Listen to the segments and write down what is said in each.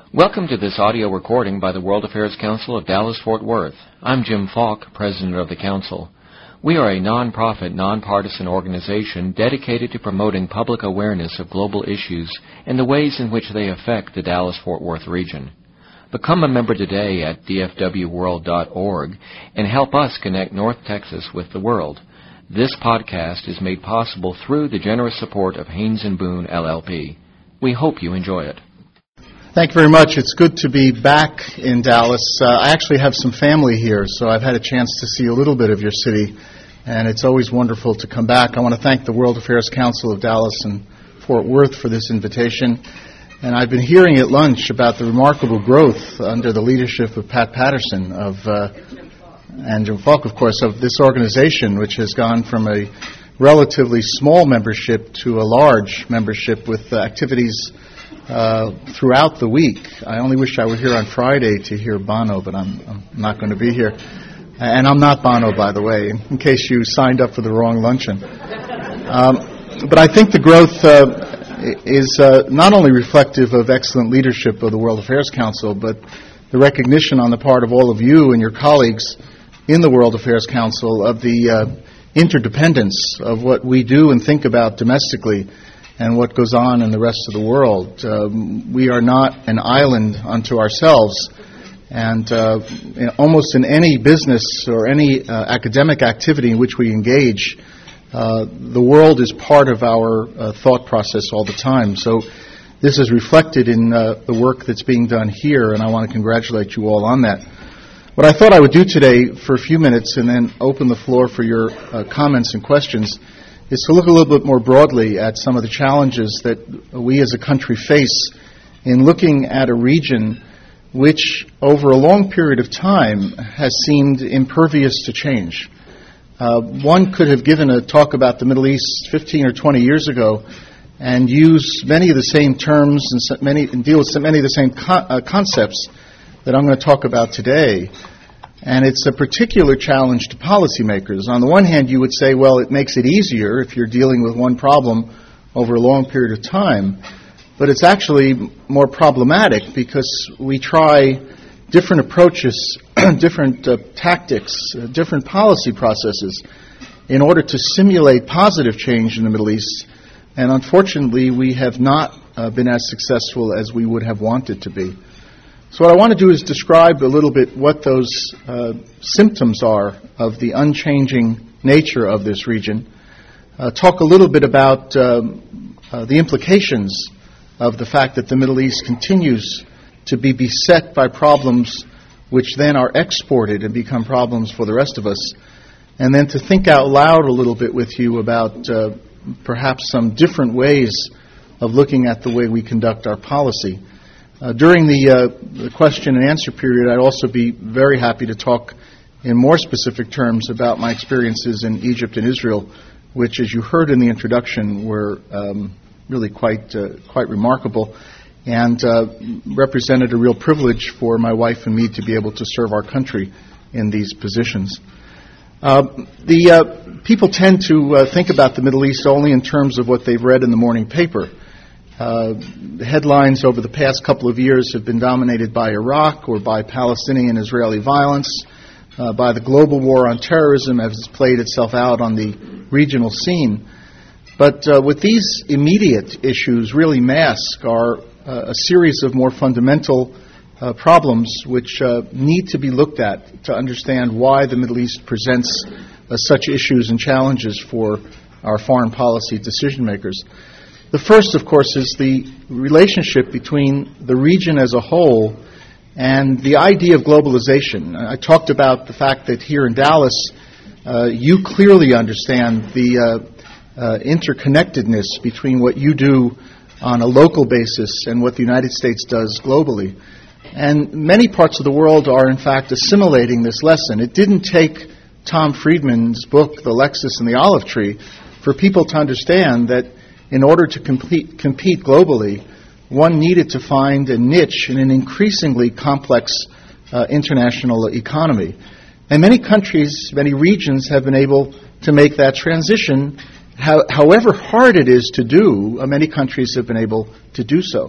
Welcome to this audio recording by the World Affairs Council of Dallas-Fort Worth. I'm Jim Falk, President of the Council. We are a non-profit, nonpartisan organization dedicated to promoting public awareness of global issues and the ways in which they affect the Dallas-Fort Worth region. Become a member today at dfwworld.org and help us connect North Texas with the world. This podcast is made possible through the generous support of Haynes & Boone, LLP. We hope you enjoy it. Thank you very much. It's good to be back in Dallas. I actually have some family here, so I've had a chance to see a little bit of your city, and it's always wonderful to come back. I want to thank the World Affairs Council of Dallas and Fort Worth for this invitation. And I've been hearing at lunch about the remarkable growth under the leadership of Pat Patterson and Jim Falk, of course, of this organization, which has gone from a relatively small membership to a large membership with activities throughout the week. I only wish I were here on Friday to hear Bono, but I'm not going to be here. And I'm not Bono, by the way, in case you signed up for the wrong luncheon. But I think the growth is not only reflective of excellent leadership of the World Affairs Council, but the recognition on the part of all of you and your colleagues in the World Affairs Council of the interdependence of what we do and think about domestically and what goes on in the rest of the world. We are not an island unto ourselves, and almost in any business or any academic activity in which we engage, the world is part of our thought process all the time. So this is reflected in the work that's being done here, and I want to congratulate you all on that. What I thought I would do today for a few minutes and then open the floor for your comments and questions is to look a little bit more broadly at some of the challenges that we as a country face in looking at a region which, over a long period of time, has seemed impervious to change. One could have given a talk about the Middle East 15 or 20 years ago and use many of the same terms and deal with many of the same concepts that I'm going to talk about today. And it's a particular challenge to policymakers. On the one hand, you would say, well, it makes it easier if you're dealing with one problem over a long period of time. But it's actually more problematic because we try different approaches, different tactics, different policy processes in order to simulate positive change in the Middle East. And unfortunately, we have not been as successful as we would have wanted to be. So what I want to do is describe a little bit what those symptoms are of the unchanging nature of this region, talk a little bit about the implications of the fact that the Middle East continues to be beset by problems which then are exported and become problems for the rest of us, and then to think out loud a little bit with you about perhaps some different ways of looking at the way we conduct our policy. During the question and answer period, I'd also be very happy to talk in more specific terms about my experiences in Egypt and Israel, which, as you heard in the introduction, were really quite remarkable and represented a real privilege for my wife and me to be able to serve our country in these positions. People tend to think about the Middle East only in terms of what they've read in the morning paper. The headlines over the past couple of years have been dominated by Iraq or by Palestinian-Israeli violence, by the global war on terrorism as it's played itself out on the regional scene. But what these immediate issues really mask are a series of more fundamental problems which need to be looked at to understand why the Middle East presents such issues and challenges for our foreign policy decision makers. The first, of course, is the relationship between the region as a whole and the idea of globalization. I talked about the fact that here in Dallas, you clearly understand the interconnectedness between what you do on a local basis and what the United States does globally. And many parts of the world are, in fact, assimilating this lesson. It didn't take Tom Friedman's book, The Lexus and the Olive Tree, for people to understand that in order to compete globally, one needed to find a niche in an increasingly complex international economy. And many countries, many regions have been able to make that transition. However hard it is to do, many countries have been able to do so.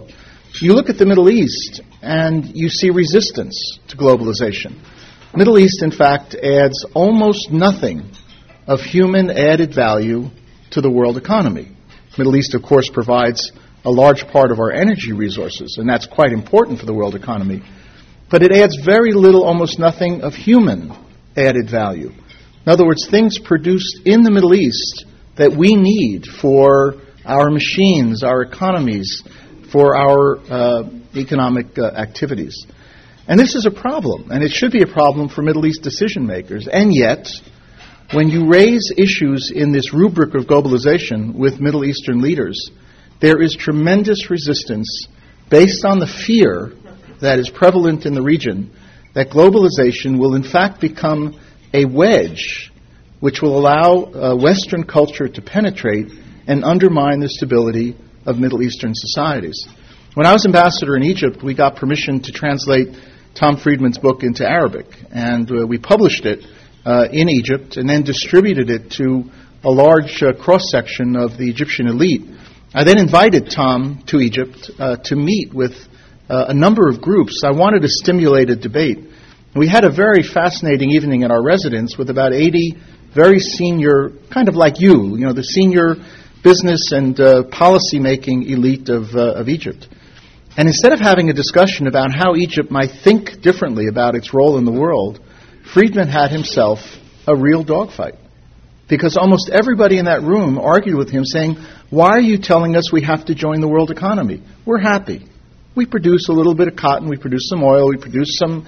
You look at the Middle East and you see resistance to globalization. Middle East, in fact, adds almost nothing of human added value to the world economy. Middle East, of course, provides a large part of our energy resources, and that's quite important for the world economy. But it adds very little, almost nothing, of human added value. In other words, things produced in the Middle East that we need for our machines, our economies, for our economic activities. And this is a problem, and it should be a problem for Middle East decision makers. And yet, when you raise issues in this rubric of globalization with Middle Eastern leaders, there is tremendous resistance based on the fear that is prevalent in the region that globalization will in fact become a wedge which will allow Western culture to penetrate and undermine the stability of Middle Eastern societies. When I was ambassador in Egypt, we got permission to translate Tom Friedman's book into Arabic, and we published it in Egypt and then distributed it to a large cross-section of the Egyptian elite. I then invited Tom to Egypt to meet with a number of groups. I wanted to stimulate a debate. We had a very fascinating evening at our residence with about 80 very senior, kind of like you know, the senior business and policy-making elite of Egypt. And instead of having a discussion about how Egypt might think differently about its role in the world, Friedman had himself a real dogfight. Because almost everybody in that room argued with him saying, why are you telling us we have to join the world economy? We're happy. We produce a little bit of cotton, we produce some oil, we produce some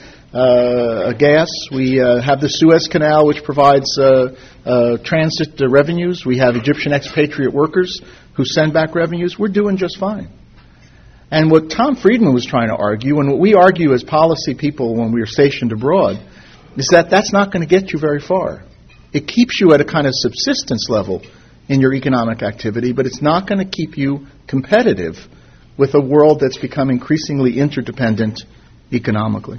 gas, we have the Suez Canal which provides transit revenues, we have Egyptian expatriate workers who send back revenues. We're doing just fine. And what Tom Friedman was trying to argue, and what we argue as policy people when we are stationed abroad, is that that's not going to get you very far. It keeps you at a kind of subsistence level in your economic activity, but it's not going to keep you competitive with a world that's become increasingly interdependent economically.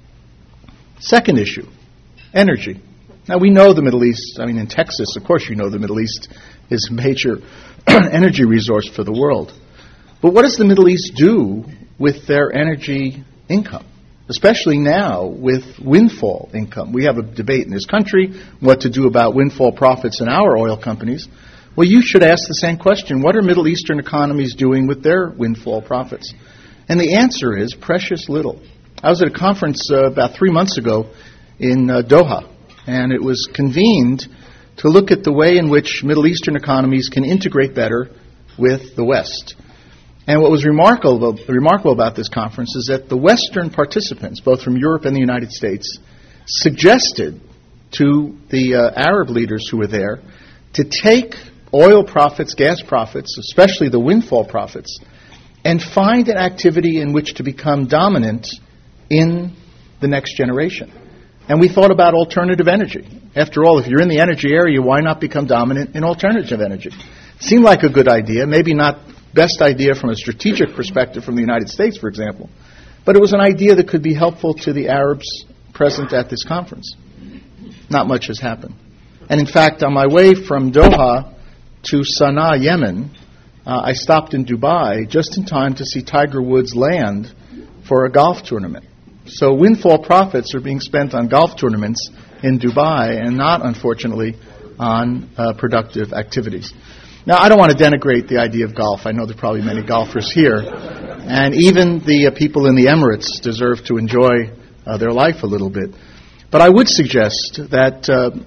Second issue, energy. Now, we know the Middle East, in Texas, of course you know the Middle East is a major energy resource for the world. But what does the Middle East do with their energy income? Especially now with windfall income. We have a debate in this country what to do about windfall profits in our oil companies. Well, you should ask the same question. What are Middle Eastern economies doing with their windfall profits? And the answer is precious little. I was at a conference about 3 months ago in Doha, and it was convened to look at the way in which Middle Eastern economies can integrate better with the West. And what was remarkable about this conference is that the Western participants, both from Europe and the United States, suggested to the Arab leaders who were there to take oil profits, gas profits, especially the windfall profits, and find an activity in which to become dominant in the next generation. And we thought about alternative energy. After all, if you're in the energy area, why not become dominant in alternative energy? Seemed like a good idea, maybe not best idea from a strategic perspective from the United States, for example. But it was an idea that could be helpful to the Arabs present at this conference. Not much has happened. And in fact, on my way from Doha to Sana'a, Yemen, I stopped in Dubai just in time to see Tiger Woods land for a golf tournament. So windfall profits are being spent on golf tournaments in Dubai and not, unfortunately, on productive activities. Now, I don't want to denigrate the idea of golf. I know there are probably many golfers here. And even the people in the Emirates deserve to enjoy their life a little bit. But I would suggest that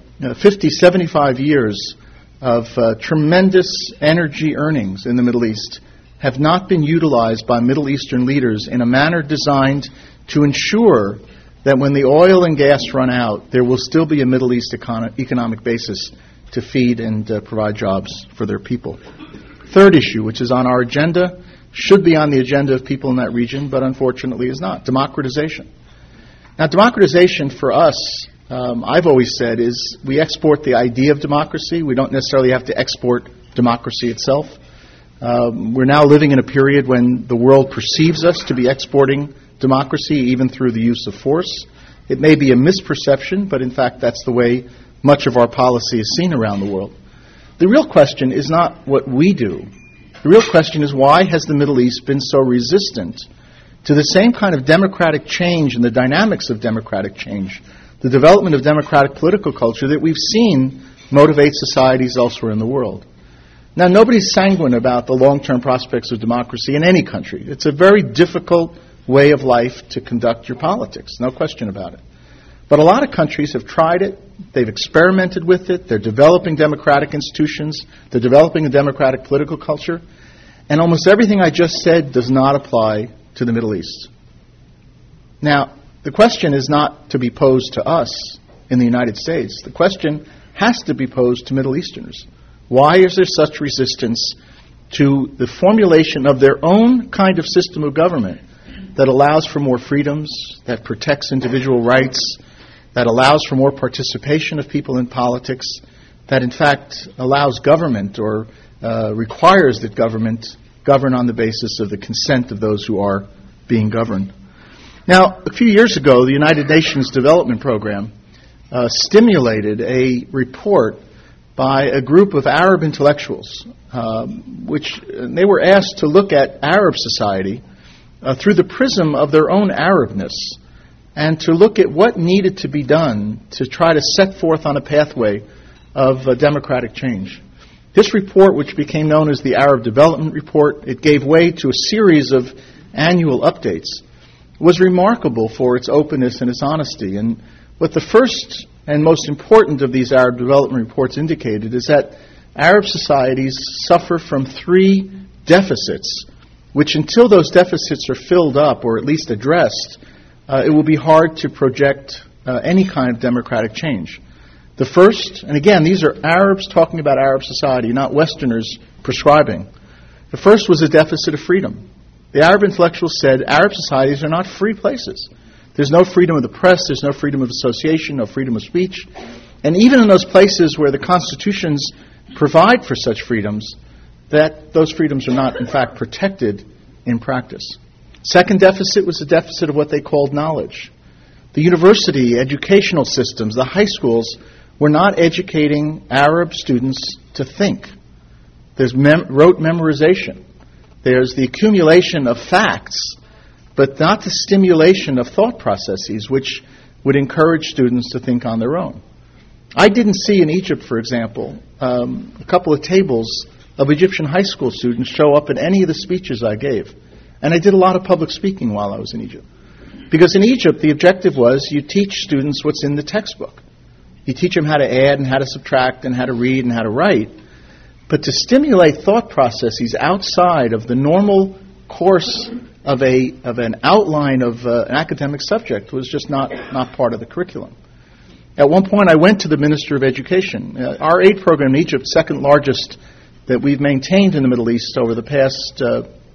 50, 75 years of tremendous energy earnings in the Middle East have not been utilized by Middle Eastern leaders in a manner designed to ensure that when the oil and gas run out, there will still be a Middle East economic basis to feed and provide jobs for their people. Third issue, which is on our agenda, should be on the agenda of people in that region, but unfortunately is not, democratization. Now, democratization for us, I've always said, is we export the idea of democracy. We don't necessarily have to export democracy itself. We're now living in a period when the world perceives us to be exporting democracy, even through the use of force. It may be a misperception, but in fact that's the way much of our policy is seen around the world. The real question is not what we do, The real question is, why has the Middle East been so resistant to the same kind of democratic change and the dynamics of democratic change, the development of democratic political culture that we've seen motivate societies elsewhere in the world? Now, nobody's sanguine about the long-term prospects of democracy in any country. It's a very difficult way of life to conduct your politics, no question about it. But a lot of countries have tried it, they've experimented with it, they're developing democratic institutions, they're developing a democratic political culture, and almost everything I just said does not apply to the Middle East. Now, the question is not to be posed to us in the United States. The question has to be posed to Middle Easterners. Why is there such resistance to the formulation of their own kind of system of government that allows for more freedoms, that protects individual rights, that allows for more participation of people in politics, that in fact allows government or requires that government govern on the basis of the consent of those who are being governed? Now, a few years ago, the United Nations Development Program stimulated a report by a group of Arab intellectuals, which they were asked to look at Arab society through the prism of their own Arabness, and to look at what needed to be done to try to set forth on a pathway of democratic change. This report, which became known as the Arab Development Report, it gave way to a series of annual updates, was remarkable for its openness and its honesty. And what the first and most important of these Arab Development Reports indicated is that Arab societies suffer from three deficits, which until those deficits are filled up or at least addressed, it will be hard to project any kind of democratic change. The first, and again, these are Arabs talking about Arab society, not Westerners prescribing. The first was a deficit of freedom. The Arab intellectuals said Arab societies are not free places. There's no freedom of the press, there's no freedom of association, no freedom of speech. And even in those places where the constitutions provide for such freedoms, that those freedoms are not, in fact, protected in practice. Second deficit was the deficit of what they called knowledge. The university, educational systems, the high schools were not educating Arab students to think. There's rote memorization. There's the accumulation of facts, but not the stimulation of thought processes which would encourage students to think on their own. I didn't see in Egypt, for example, a couple of tables of Egyptian high school students show up in any of the speeches I gave. And I did a lot of public speaking while I was in Egypt. Because in Egypt, the objective was you teach students what's in the textbook. You teach them how to add and how to subtract and how to read and how to write. But to stimulate thought processes outside of the normal course of an outline of an academic subject was just not part of the curriculum. At one point, I went to the Minister of Education. Our aid program in Egypt, second largest that we've maintained in the Middle East over the past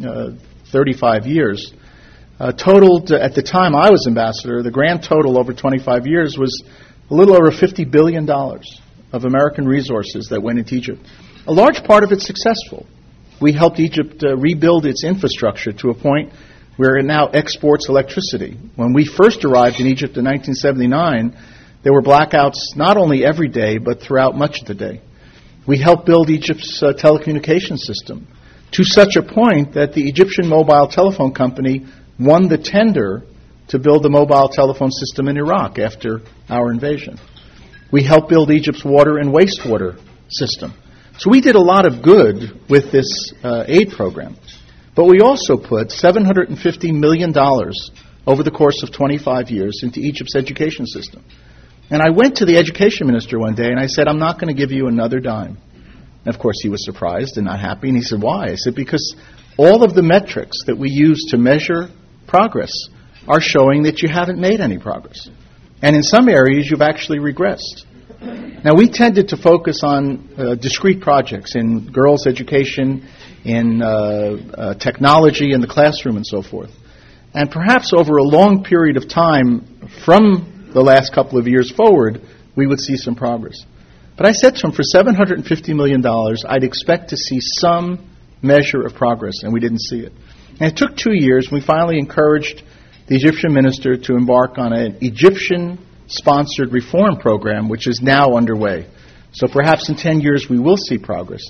35 years, totaled, at the time I was ambassador, the grand total over 25 years was a little over $50 billion of American resources that went into Egypt. A large part of it successful. We helped Egypt rebuild its infrastructure to a point where it now exports electricity. When we first arrived in Egypt in 1979, there were blackouts not only every day, but throughout much of the day. We helped build Egypt's telecommunications system to such a point that the Egyptian mobile telephone company won the tender to build the mobile telephone system in Iraq after our invasion. We helped build Egypt's water and wastewater system. So we did a lot of good with this aid program. But we also put $750 million over the course of 25 years into Egypt's education system. And I went to the education minister one day and I said, I'm not going to give you another dime. And of course he was surprised and not happy. And he said, why? I said, because all of the metrics that we use to measure progress are showing that you haven't made any progress. And in some areas you've actually regressed. Now, we tended to focus on discrete projects in girls' education, in technology, in the classroom, and so forth. And perhaps over a long period of time, from the last couple of years forward, we would see some progress. But I said to him, for $750 million, I'd expect to see some measure of progress, and we didn't see it. And it took 2 years. We finally encouraged the Egyptian minister to embark on an Egyptian-sponsored reform program, which is now underway. So perhaps in 10 years we will see progress.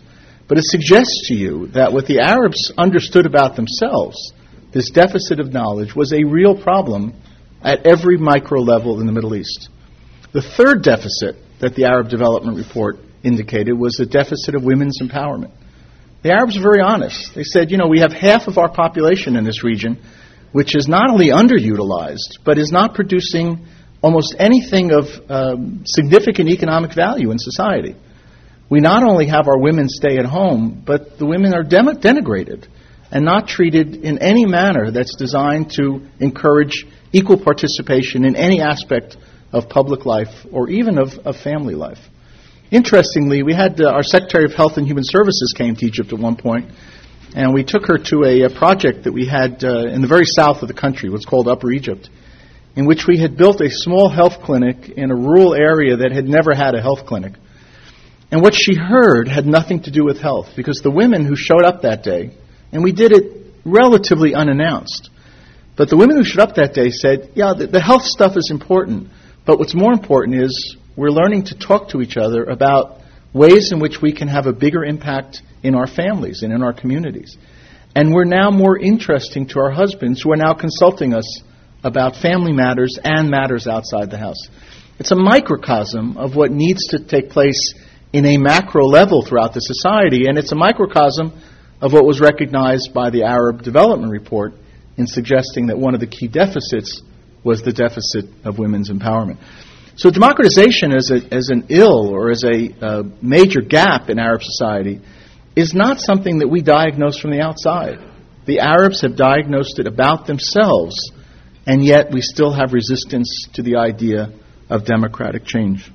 But it suggests to you that what the Arabs understood about themselves, this deficit of knowledge, was a real problem at every micro level in the Middle East. The third deficit that the Arab Development Report indicated was the deficit of women's empowerment. The Arabs were very honest. They said, we have half of our population in this region which is not only underutilized, but is not producing almost anything of significant economic value in society. We not only have our women stay at home, but the women are denigrated and not treated in any manner that's designed to encourage equal participation in any aspect of public life or even of family life. Interestingly, we had our Secretary of Health and Human Services came to Egypt at one point, and we took her to a project that we had in the very south of the country, what's called Upper Egypt, in which we had built a small health clinic in a rural area that had never had a health clinic. And what she heard had nothing to do with health, because the women who showed up that day, and we did it relatively unannounced, but the women who showed up that day said, the health stuff is important, but what's more important is we're learning to talk to each other about ways in which we can have a bigger impact in our families and in our communities. And we're now more interesting to our husbands, who are now consulting us about family matters and matters outside the house. It's a microcosm of what needs to take place in a macro level throughout the society, and it's a microcosm of what was recognized by the Arab Development Report in suggesting that one of the key deficits was the deficit of women's empowerment. So democratization as an ill or as a major gap in Arab society is not something that we diagnose from the outside. The Arabs have diagnosed it about themselves, and yet we still have resistance to the idea of democratic change.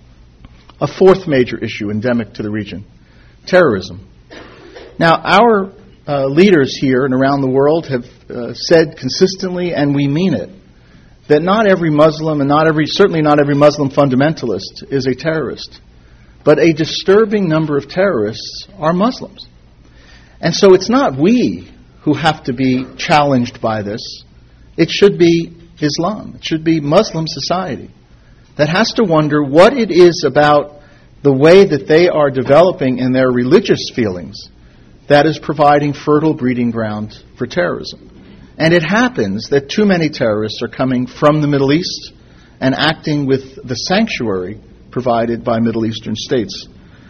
A fourth major issue endemic to the region, terrorism. Now, our leaders here and around the world have said consistently, and we mean it, that not every Muslim and certainly not every Muslim fundamentalist is a terrorist. But a disturbing number of terrorists are Muslims. And so it's not we who have to be challenged by this. It should be Islam. It should be Muslim society that has to wonder what it is about the way that they are developing in their religious feelings that is providing fertile breeding ground for terrorism. And it happens that too many terrorists are coming from the Middle East and acting with the sanctuary provided by Middle Eastern states.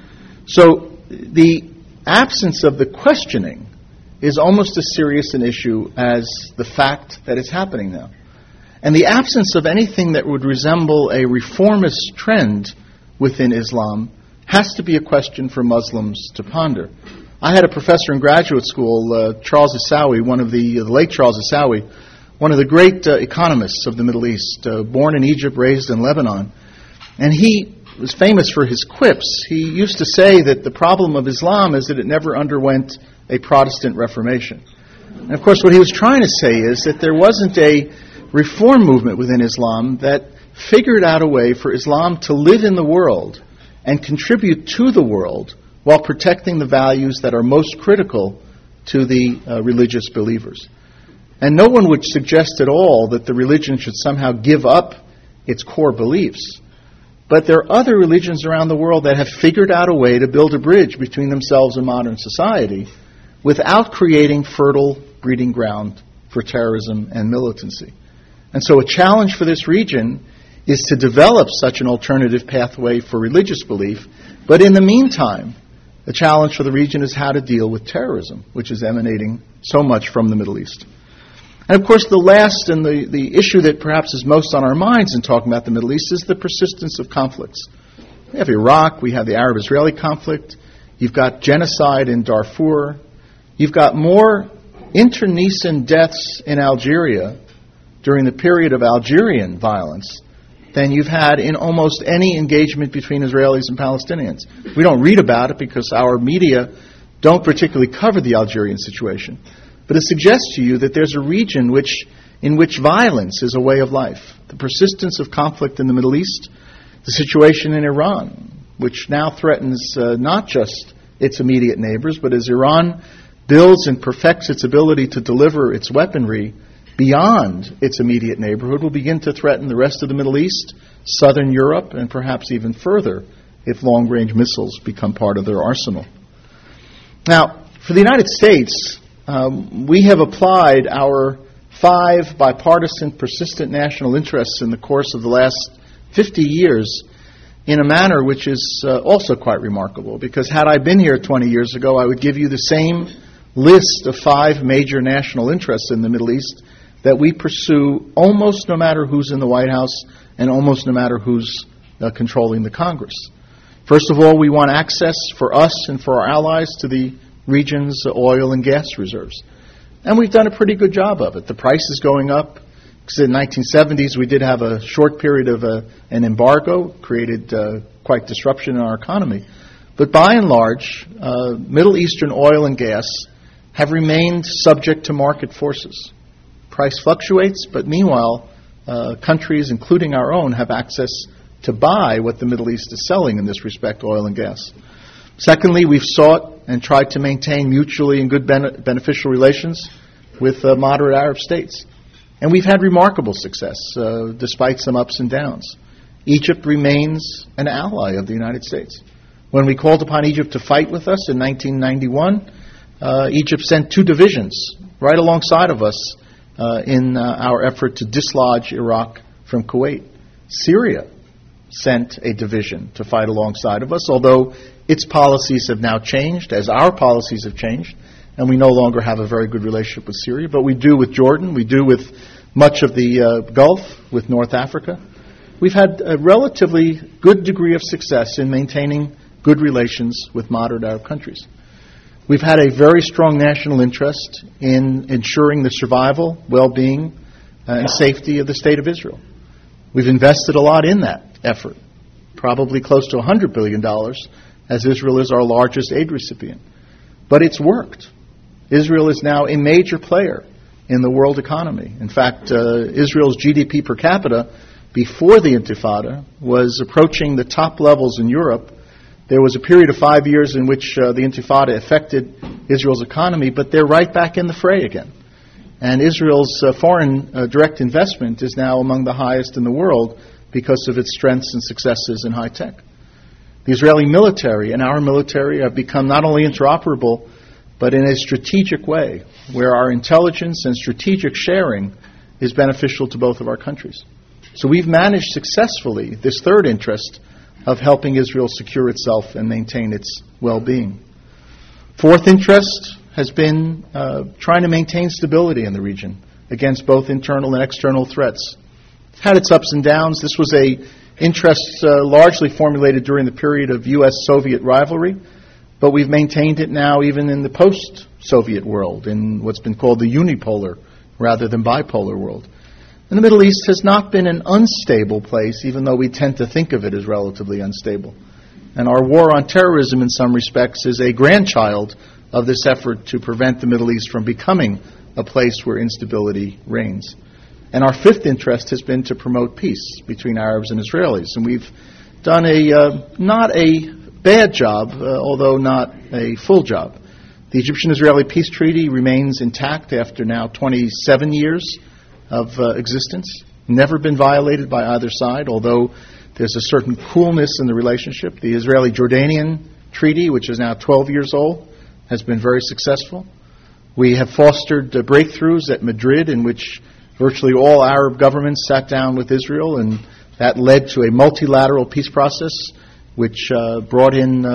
So the absence of the questioning is almost as serious an issue as the fact that it's happening now. And the absence of anything that would resemble a reformist trend within Islam has to be a question for Muslims to ponder. I had a professor in graduate school, Charles Issawi, the late Charles Issawi, one of the great economists of the Middle East, born in Egypt, raised in Lebanon. And he was famous for his quips. He used to say that the problem of Islam is that it never underwent a Protestant Reformation. And of course what he was trying to say is that there wasn't a reform movement within Islam that figured out a way for Islam to live in the world and contribute to the world while protecting the values that are most critical to the religious believers. And no one would suggest at all that the religion should somehow give up its core beliefs. But there are other religions around the world that have figured out a way to build a bridge between themselves and modern society without creating fertile breeding ground for terrorism and militancy. And so a challenge for this region is to develop such an alternative pathway for religious belief. But in the meantime, the challenge for the region is how to deal with terrorism, which is emanating so much from the Middle East. And of course, the last and the issue that perhaps is most on our minds in talking about the Middle East is the persistence of conflicts. We have Iraq, we have the Arab-Israeli conflict, you've got genocide in Darfur, you've got more internecine deaths in Algeria during the period of Algerian violence than you've had in almost any engagement between Israelis and Palestinians. We don't read about it because our media don't particularly cover the Algerian situation. But it suggests to you that there's a region in which violence is a way of life. The persistence of conflict in the Middle East, the situation in Iran, which now threatens not just its immediate neighbors, but as Iran builds and perfects its ability to deliver its weaponry beyond its immediate neighborhood, will begin to threaten the rest of the Middle East, southern Europe, and perhaps even further if long-range missiles become part of their arsenal. Now, for the United States, we have applied our 5 bipartisan persistent national interests in the course of the last 50 years in a manner which is also quite remarkable, because had I been here 20 years ago, I would give you the same list of 5 major national interests in the Middle East that we pursue almost no matter who's in the White House and almost no matter who's controlling the Congress. First of all, we want access for us and for our allies to the region's oil and gas reserves. And we've done a pretty good job of it. The price is going up. Because in the 1970s, we did have a short period of an embargo, created quite disruption in our economy. But by and large, Middle Eastern oil and gas have remained subject to market forces. Price fluctuates, but meanwhile, countries, including our own, have access to buy what the Middle East is selling in this respect, oil and gas. Secondly, we've sought and tried to maintain mutually and good beneficial relations with moderate Arab states. And we've had remarkable success, despite some ups and downs. Egypt remains an ally of the United States. When we called upon Egypt to fight with us in 1991, Egypt sent 2 divisions right alongside of us in our effort to dislodge Iraq from Kuwait. Syria sent a division to fight alongside of us, although its policies have now changed, as our policies have changed, and we no longer have a very good relationship with Syria, but we do with Jordan, we do with much of the Gulf, with North Africa. We've had a relatively good degree of success in maintaining good relations with moderate Arab countries. We've had a very strong national interest in ensuring the survival, well-being, and safety of the State of Israel. We've invested a lot in that effort, probably close to $100 billion, as Israel is our largest aid recipient. But it's worked. Israel is now a major player in the world economy. In fact, Israel's GDP per capita before the Intifada was approaching the top levels in Europe. There was a period of 5 years in which the Intifada affected Israel's economy, but they're right back in the fray again. And Israel's foreign direct investment is now among the highest in the world because of its strengths and successes in high tech. The Israeli military and our military have become not only interoperable, but in a strategic way, where our intelligence and strategic sharing is beneficial to both of our countries. So we've managed successfully this third interest of helping Israel secure itself and maintain its well-being. Fourth interest has been trying to maintain stability in the region against both internal and external threats. It's had its ups and downs. This was a interest largely formulated during the period of U.S.-Soviet rivalry, but we've maintained it now even in the post-Soviet world, in what's been called the unipolar rather than bipolar world. And the Middle East has not been an unstable place, even though we tend to think of it as relatively unstable. And our war on terrorism, in some respects, is a grandchild of this effort to prevent the Middle East from becoming a place where instability reigns. And our fifth interest has been to promote peace between Arabs and Israelis. And we've done not a bad job, although not a full job. The Egyptian-Israeli peace treaty remains intact after now 27 years of existence. Never been violated by either side, although there's a certain coolness in the relationship. The Israeli-Jordanian treaty, which is now 12 years old, has been very successful. We have fostered breakthroughs at Madrid in which virtually all Arab governments sat down with Israel, and that led to a multilateral peace process which brought in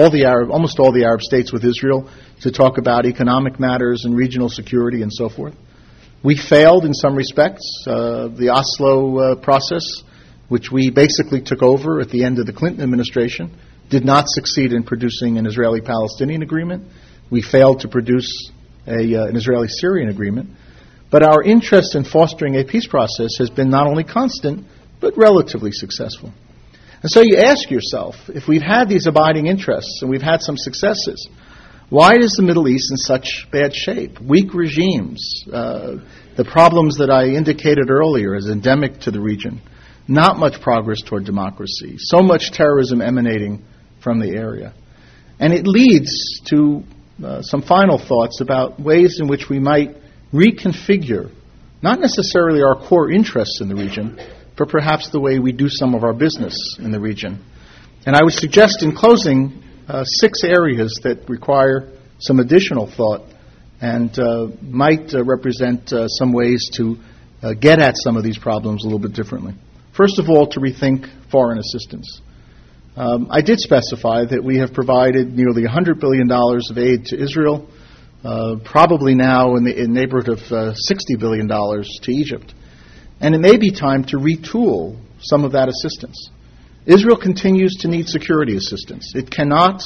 almost all the Arab states with Israel to talk about economic matters and regional security and so forth. We failed in some respects. The Oslo process, which we basically took over at the end of the Clinton administration, did not succeed in producing an Israeli-Palestinian agreement. We failed to produce an Israeli-Syrian agreement. But our interest in fostering a peace process has been not only constant, but relatively successful. And so you ask yourself, if we've had these abiding interests and we've had some successes, why is the Middle East in such bad shape? Weak regimes, the problems that I indicated earlier as endemic to the region, not much progress toward democracy, so much terrorism emanating from the area. And it leads to some final thoughts about ways in which we might reconfigure, not necessarily our core interests in the region, but perhaps the way we do some of our business in the region. And I would suggest in closing 6 areas that require some additional thought and might represent some ways to get at some of these problems a little bit differently. First of all, to rethink foreign assistance. I did specify that we have provided nearly $100 billion of aid to Israel, probably now in the neighborhood of $60 billion to Egypt. And it may be time to retool some of that assistance. Israel continues to need security assistance. It cannot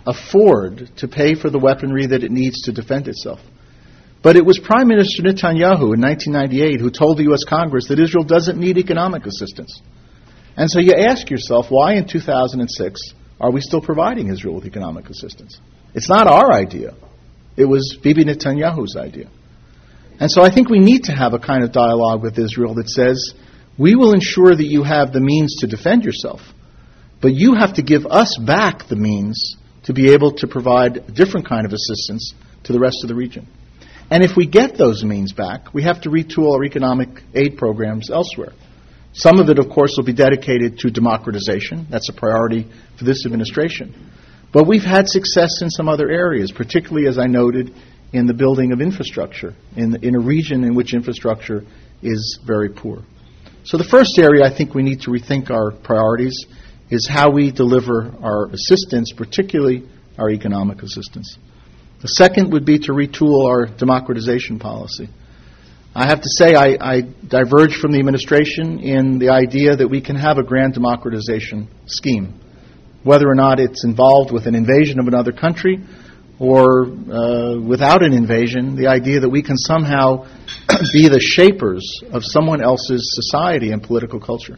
afford to pay for the weaponry that it needs to defend itself. But it was Prime Minister Netanyahu in 1998 who told the U.S. Congress that Israel doesn't need economic assistance. And so you ask yourself, why in 2006 are we still providing Israel with economic assistance? It's not our idea. It was Bibi Netanyahu's idea. And so I think we need to have a kind of dialogue with Israel that says, we will ensure that you have the means to defend yourself, but you have to give us back the means to be able to provide a different kind of assistance to the rest of the region. And if we get those means back, we have to retool our economic aid programs elsewhere. Some of it, of course, will be dedicated to democratization. That's a priority for this administration. But we've had success in some other areas, particularly, as I noted, in the building of infrastructure, in a region in which infrastructure is very poor. So the first area I think we need to rethink our priorities is how we deliver our assistance, particularly our economic assistance. The second would be to retool our democratization policy. I have to say I diverge from the administration in the idea that we can have a grand democratization scheme, whether or not it's involved with an invasion of another country or without an invasion, the idea that we can somehow be the shapers of someone else's society and political culture.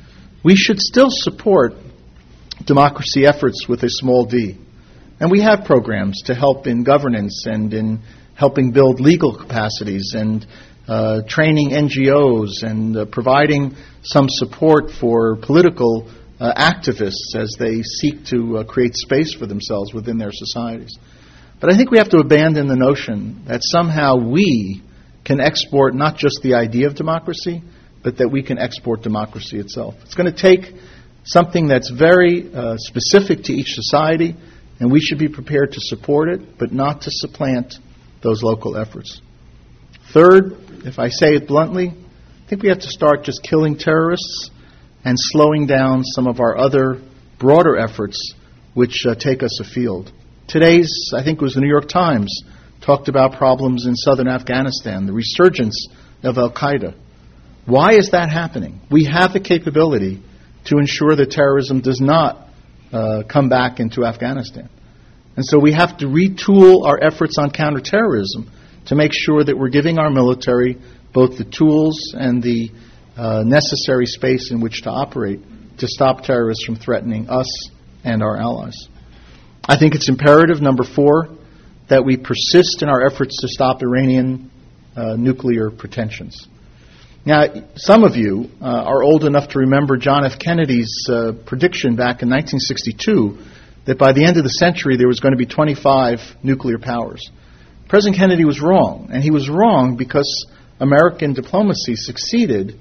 We should still support democracy efforts with a small d. And we have programs to help in governance and in helping build legal capacities and training NGOs and providing some support for political activists as they seek to create space for themselves within their societies. But I think we have to abandon the notion that somehow we can export not just the idea of democracy, but that we can export democracy itself. It's going to take something that's very specific to each society, and we should be prepared to support it, but not to supplant those local efforts. Third, if I say it bluntly, I think we have to start just killing terrorists and slowing down some of our other broader efforts which take us afield. Today's, I think it was the New York Times, talked about problems in southern Afghanistan, the resurgence of al-Qaeda. Why is that happening? We have the capability to ensure that terrorism does not come back into Afghanistan. And so we have to retool our efforts on counterterrorism to make sure that we're giving our military both the tools and the necessary space in which to operate to stop terrorists from threatening us and our allies. I think it's imperative, number 4, that we persist in our efforts to stop Iranian nuclear pretensions. Now, some of you are old enough to remember John F. Kennedy's prediction back in 1962 that by the end of the century there was going to be 25 nuclear powers. President Kennedy was wrong, and he was wrong because American diplomacy succeeded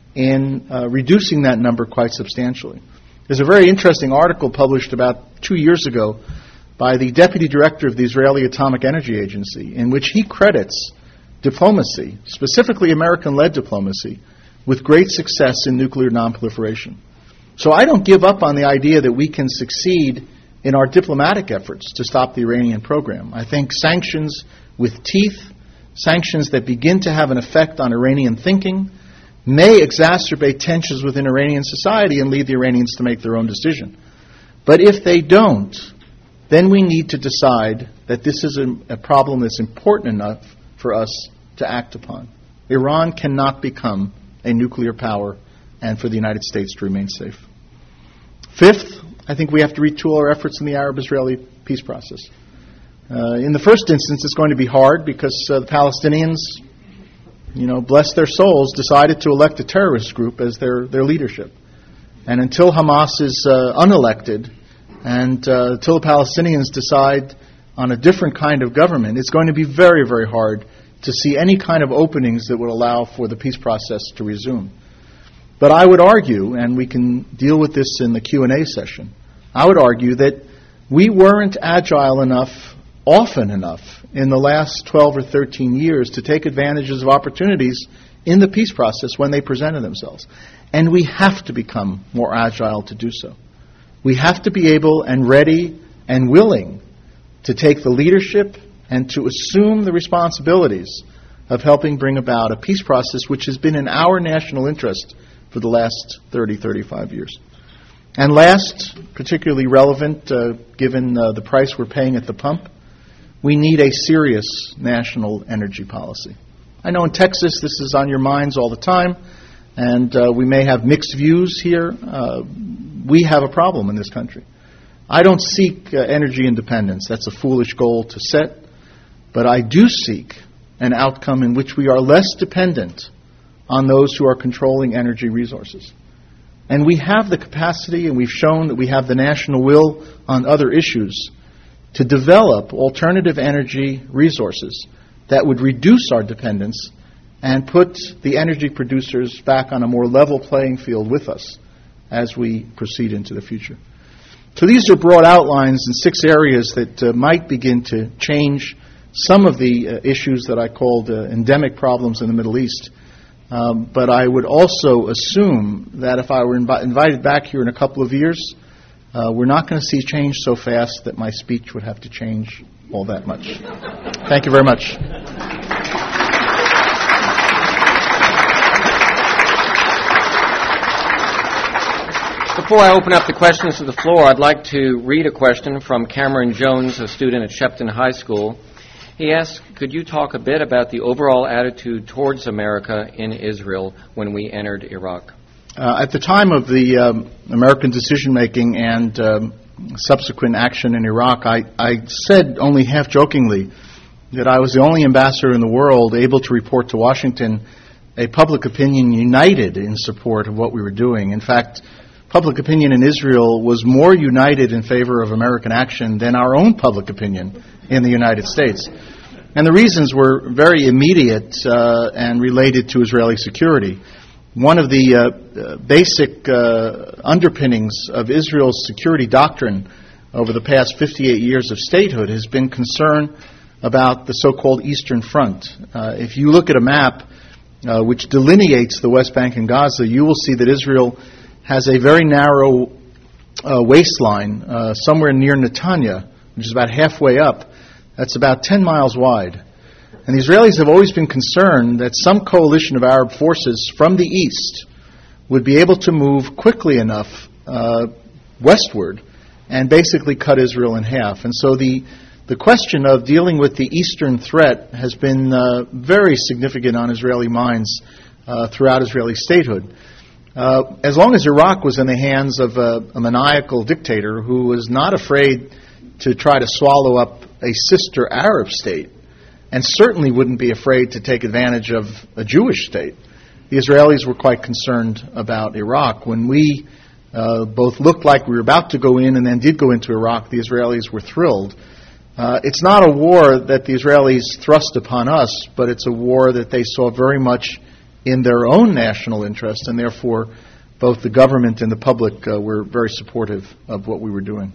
in reducing that number quite substantially. There's a very interesting article published about 2 years ago by the deputy director of the Israeli Atomic Energy Agency, in which he credits diplomacy, specifically American-led diplomacy, with great success in nuclear nonproliferation. So I don't give up on the idea that we can succeed in our diplomatic efforts to stop the Iranian program. I think sanctions with teeth, sanctions that begin to have an effect on Iranian thinking, may exacerbate tensions within Iranian society and lead the Iranians to make their own decision. But if they don't, then we need to decide that this is a problem that's important enough for us to act upon. Iran cannot become a nuclear power and for the United States to remain safe. Fifth, I think we have to retool our efforts in the Arab-Israeli peace process. In the first instance, it's going to be hard because the Palestinians, bless their souls, decided to elect a terrorist group as their leadership. And until Hamas is unelected and until the Palestinians decide on a different kind of government, it's going to be very, very hard to see any kind of openings that would allow for the peace process to resume. But I would argue, and we can deal with this in the Q&A session, I would argue that we weren't agile enough often enough in the last 12 or 13 years to take advantages of opportunities in the peace process when they presented themselves. And we have to become more agile to do so. We have to be able and ready and willing to take the leadership and to assume the responsibilities of helping bring about a peace process which has been in our national interest for the last 30, 35 years. And last, particularly relevant, given the price we're paying at the pump, we need a serious national energy policy. I know in Texas this is on your minds all the time, and we may have mixed views here. We have a problem in this country. I don't seek energy independence. That's a foolish goal to set. But I do seek an outcome in which we are less dependent on those who are controlling energy resources. And we have the capacity, and we've shown that we have the national will on other issues to develop alternative energy resources that would reduce our dependence and put the energy producers back on a more level playing field with us as we proceed into the future. So these are broad outlines in 6 areas that might begin to change some of the issues that I called endemic problems in the Middle East. But I would also assume that if I were invited back here in a couple of years, we're not going to see change so fast that my speech would have to change all that much. Thank you very much. Before I open up the questions to the floor, I'd like to read a question from Cameron Jones, a student at Shepton High School. He asks, could you talk a bit about the overall attitude towards America in Israel when we entered Iraq? At the time of the American decision-making and subsequent action in Iraq, I said only half-jokingly that I was the only ambassador in the world able to report to Washington a public opinion united in support of what we were doing. In fact, public opinion in Israel was more united in favor of American action than our own public opinion in the United States. And the reasons were very immediate and related to Israeli security. One of the basic underpinnings of Israel's security doctrine over the past 58 years of statehood has been concern about the so-called Eastern Front. If you look at a map which delineates the West Bank and Gaza, you will see that Israel has a very narrow waistline somewhere near Netanya, which is about halfway up. That's about 10 miles wide. And the Israelis have always been concerned that some coalition of Arab forces from the east would be able to move quickly enough westward and basically cut Israel in half. And so the question of dealing with the eastern threat has been very significant on Israeli minds throughout Israeli statehood. As long as Iraq was in the hands of a maniacal dictator who was not afraid to try to swallow up a sister Arab state, and certainly wouldn't be afraid to take advantage of a Jewish state, the Israelis were quite concerned about Iraq. When we both looked like we were about to go in and then did go into Iraq, the Israelis were thrilled. It's not a war that the Israelis thrust upon us, but it's a war that they saw very much in their own national interest, and therefore both the government and the public were very supportive of what we were doing.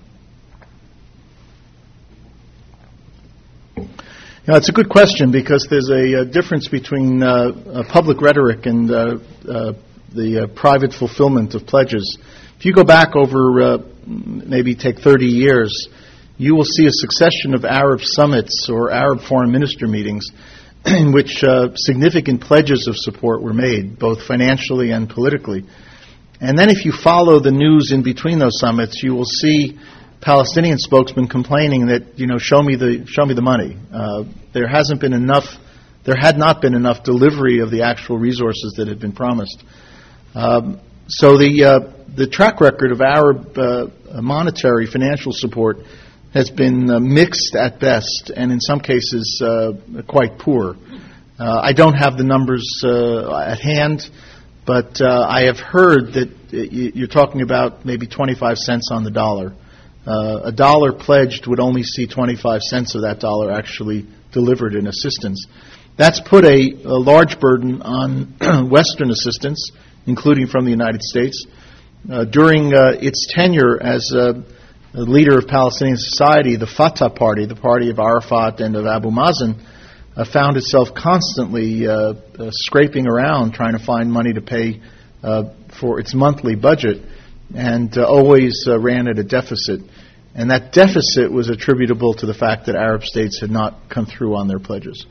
You know, it's a good question because there's a difference between public rhetoric and the private fulfillment of pledges. If you go back over maybe take 30 years, you will see a succession of Arab summits or Arab foreign minister meetings in which significant pledges of support were made, both financially and politically. And then if you follow the news in between those summits, you will see Palestinian spokesmen complaining that, show me the money. There had not been enough delivery of the actual resources that had been promised. So the track record of Arab monetary financial support has been mixed at best, and in some cases quite poor. I don't have the numbers at hand, but I have heard that you're talking about maybe 25 cents on the dollar. A dollar pledged would only see 25 cents of that dollar actually delivered in assistance. That's put a large burden on Western assistance, including from the United States. During its tenure as the leader of Palestinian society, the Fatah party, the party of Arafat and of Abu Mazen, found itself constantly scraping around trying to find money to pay for its monthly budget, and always ran at a deficit. And that deficit was attributable to the fact that Arab states had not come through on their pledges.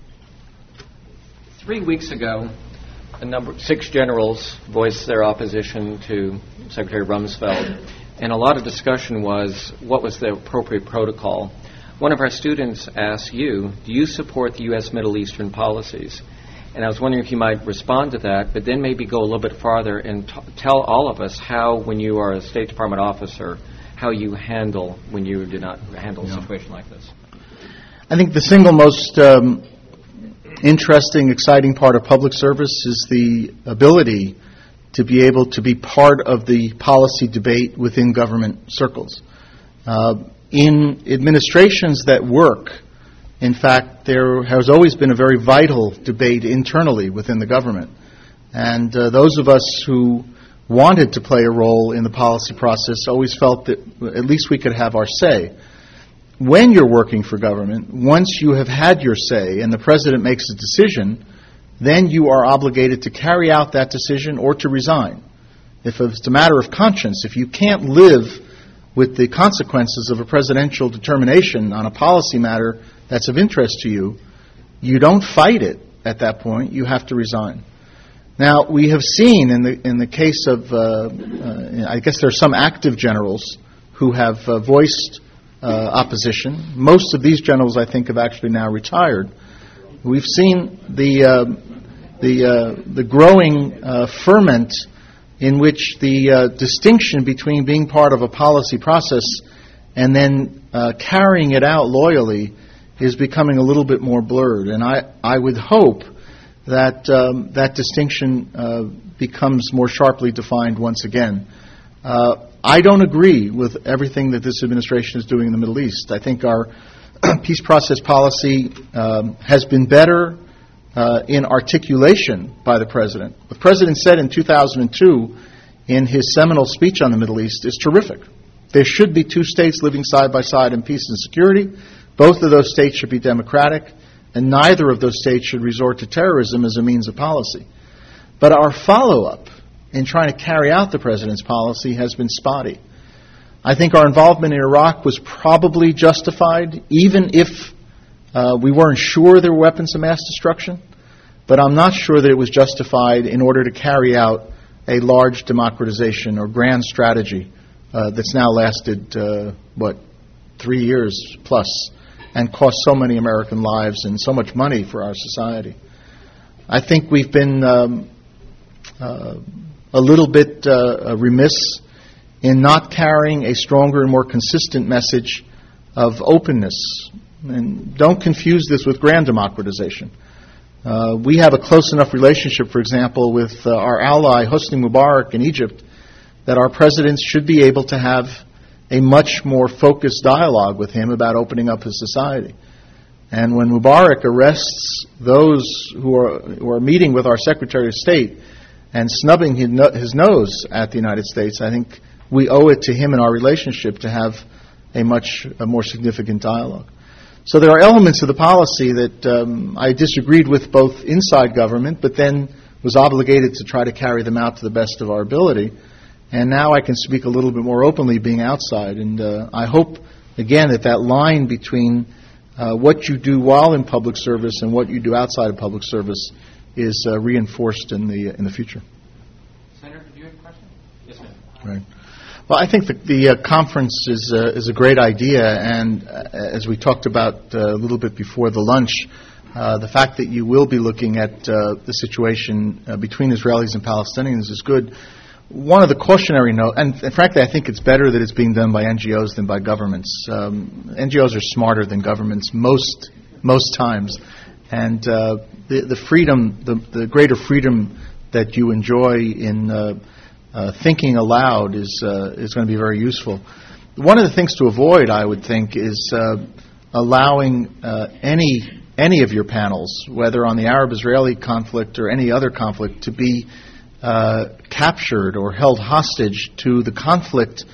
3 weeks ago, 6 generals voiced their opposition to Secretary Rumsfeld, and a lot of discussion was what was the appropriate protocol. One of our students asked you, do you support the U.S. Middle Eastern policies? And I was wondering if you might respond to that, but then maybe go a little bit farther and tell all of us how, when you are a State Department officer, how you handle when you do not handle a situation like this. I think the single most interesting, exciting part of public service is the ability to be able to be part of the policy debate within government circles. In administrations that work, in fact, there has always been a very vital debate internally within the government. And those of us who wanted to play a role in the policy process always felt that at least we could have our say. When you're working for government, once you have had your say and the president makes a decision, then you are obligated to carry out that decision or to resign. If it's a matter of conscience, if you can't live with the consequences of a presidential determination on a policy matter that's of interest to you, you don't fight it at that point. You have to resign. Now, we have seen in the case of, I guess there are some active generals who have voiced opposition. Most of these generals, I think, have actually now retired. We've seen the growing ferment in which the distinction between being part of a policy process and then carrying it out loyally is becoming a little bit more blurred. And I would hope that that distinction becomes more sharply defined once again. I don't agree with everything that this administration is doing in the Middle East. I think our peace process policy has been better in articulation by the President. What the President said in 2002 in his seminal speech on the Middle East is terrific. There should be 2 states living side by side in peace and security. Both of those states should be democratic, and neither of those states should resort to terrorism as a means of policy. But our follow-up in trying to carry out the President's policy has been spotty. I think our involvement in Iraq was probably justified, even if we weren't sure there were weapons of mass destruction. But I'm not sure that it was justified in order to carry out a large democratization or grand strategy that's now lasted, 3 years plus, and cost so many American lives and so much money for our society. I think we've been a little bit remiss in not carrying a stronger and more consistent message of openness. And don't confuse this with grand democratization. We have a close enough relationship, for example, with our ally Hosni Mubarak in Egypt, that our presidents should be able to have a much more focused dialogue with him about opening up his society. And when Mubarak arrests those who are meeting with our Secretary of State and snubbing his nose at the United States, I think we owe it to him and our relationship to have a more significant dialogue. So there are elements of the policy that I disagreed with both inside government, but then was obligated to try to carry them out to the best of our ability. And now I can speak a little bit more openly being outside. And I hope, again, that line between what you do while in public service and what you do outside of public service is reinforced in the future. Senator, do you have a question? Yes, ma'am. Right. Well, I think the conference is a great idea, and as we talked about a little bit before the lunch, the fact that you will be looking at the situation between Israelis and Palestinians is good. One of the cautionary notes, and frankly I think it's better that it's being done by NGOs than by governments. NGOs are smarter than governments most times, and the freedom, the greater freedom that you enjoy in thinking aloud is going to be very useful. One of the things to avoid, I would think, is allowing any of your panels, whether on the Arab-Israeli conflict or any other conflict, to be captured or held hostage to the conflict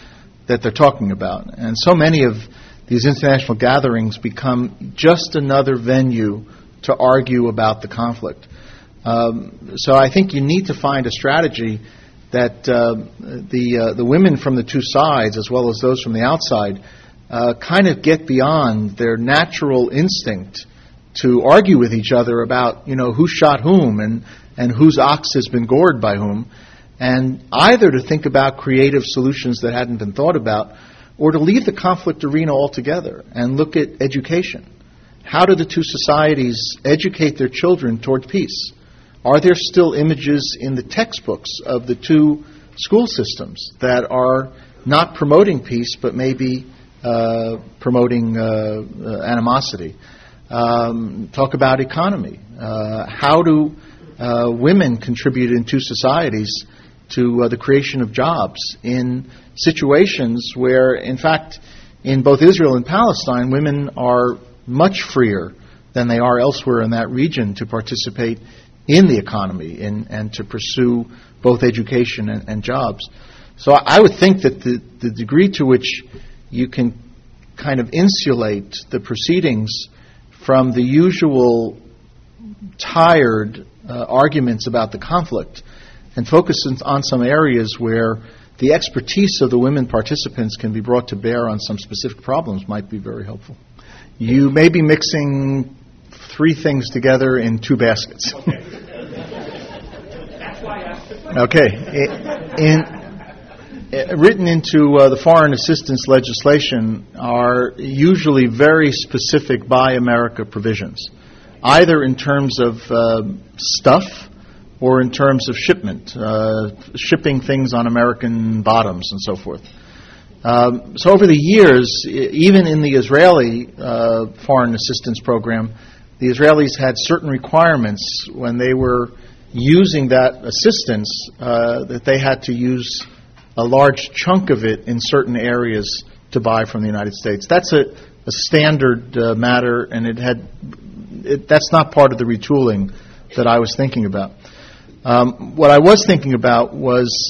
that they're talking about. And so many of these international gatherings become just another venue to argue about the conflict. So I think you need to find a strategy that the women from the two sides, as well as those from the outside, kind of get beyond their natural instinct to argue with each other about, who shot whom and whose ox has been gored by whom, and either to think about creative solutions that hadn't been thought about, or to leave the conflict arena altogether and look at education. How do the two societies educate their children toward peace? Are there still images in the textbooks of the two school systems that are not promoting peace but maybe promoting animosity? Talk about economy. How do women contribute in two societies to the creation of jobs in situations where, in fact, in both Israel and Palestine, women are much freer than they are elsewhere in that region to participate in the economy and to pursue both education and jobs. So I would think that the degree to which you can kind of insulate the proceedings from the usual tired arguments about the conflict and focus on some areas where the expertise of the women participants can be brought to bear on some specific problems might be very helpful. You may be mixing three things together in two baskets. Okay. That's why I asked the question. Okay. Written into the foreign assistance legislation are usually very specific Buy America provisions, either in terms of stuff or in terms of shipment, shipping things on American bottoms and so forth. So over the years, even in the Israeli foreign assistance program, the Israelis had certain requirements when they were using that assistance that they had to use a large chunk of it in certain areas to buy from the United States. That's a standard matter, and that's not part of the retooling that I was thinking about. What I was thinking about was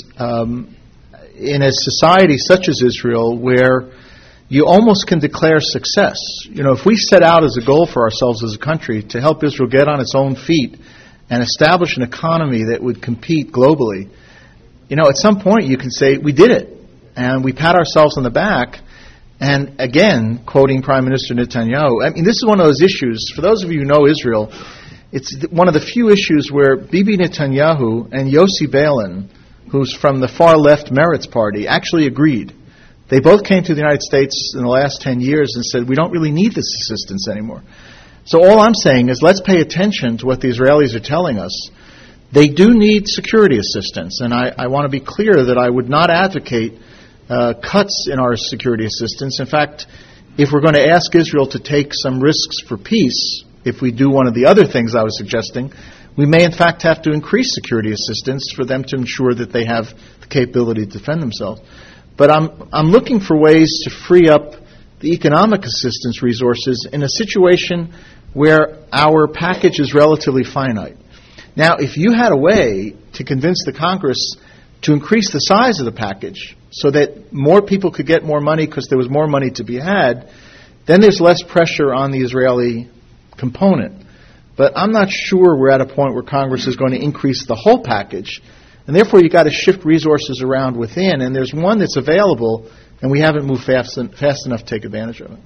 in a society such as Israel, where you almost can declare success. If we set out as a goal for ourselves as a country to help Israel get on its own feet and establish an economy that would compete globally, at some point you can say, we did it. And we pat ourselves on the back. And again, quoting Prime Minister Netanyahu, this is one of those issues, for those of you who know Israel, it's one of the few issues where Bibi Netanyahu and Yossi Beilin, who's from the far-left Meretz party, actually agreed. They both came to the United States in the last 10 years and said, we don't really need this assistance anymore. So all I'm saying is let's pay attention to what the Israelis are telling us. They do need security assistance, and I want to be clear that I would not advocate cuts in our security assistance. In fact, if we're going to ask Israel to take some risks for peace, if we do one of the other things I was suggesting, we may in fact have to increase security assistance for them to ensure that they have the capability to defend themselves. But I'm looking for ways to free up the economic assistance resources in a situation where our package is relatively finite. Now, if you had a way to convince the Congress to increase the size of the package so that more people could get more money because there was more money to be had, then there's less pressure on the Israeli component. But I'm not sure we're at a point where Congress is going to increase the whole package, and therefore you've got to shift resources around within, and there's one that's available, and we haven't moved fast enough to take advantage of it.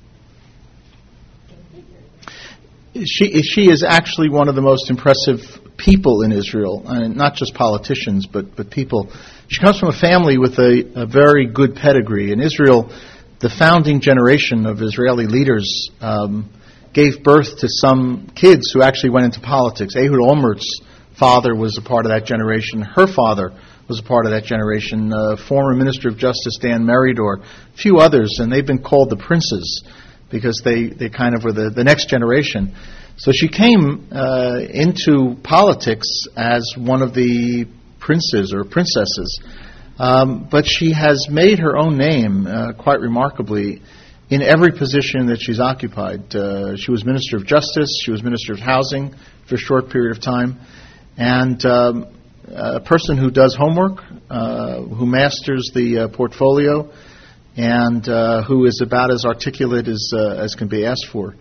She is actually one of the most impressive people in Israel, and not just politicians, but people. She comes from a family with a very good pedigree. In Israel, the founding generation of Israeli leaders gave birth to some kids who actually went into politics. Ehud Olmert's father was a part of that generation. Her father was a part of that generation. Former Minister of Justice Dan Meridor, a few others, and they've been called the princes because they kind of were the next generation. So she came into politics as one of the princes or princesses, but she has made her own name quite remarkably in every position that she's occupied. She was Minister of Justice, she was Minister of Housing for a short period of time, and a person who does homework, who masters the portfolio, and who is about as articulate as can be asked for.